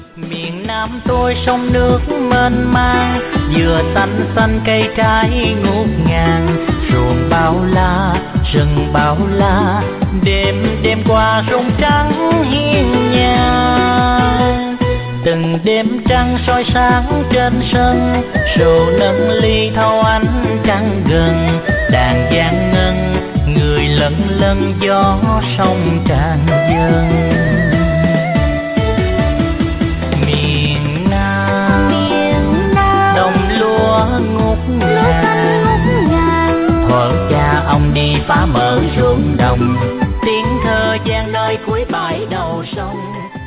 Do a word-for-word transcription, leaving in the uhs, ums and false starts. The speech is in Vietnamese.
Miền Nam tôi sông nước mênh mang, dừa xanh xanh cây trái ngút ngàn, ruộng bao la rừng bao la, đêm đêm qua rung trắng hiên nhà. Từng đêm trăng soi sáng trên sân, rượu nâng ly thâu ánh trăng gần, đàn giang ngân người lân lân gió sông tràn dâng. Miền Nam, miền Nam đồng lúa ngút ngàn, thuở cha ông đi phá mở ruộng đồng, tiếng thơ gian nơi cuối bãi đầu sông.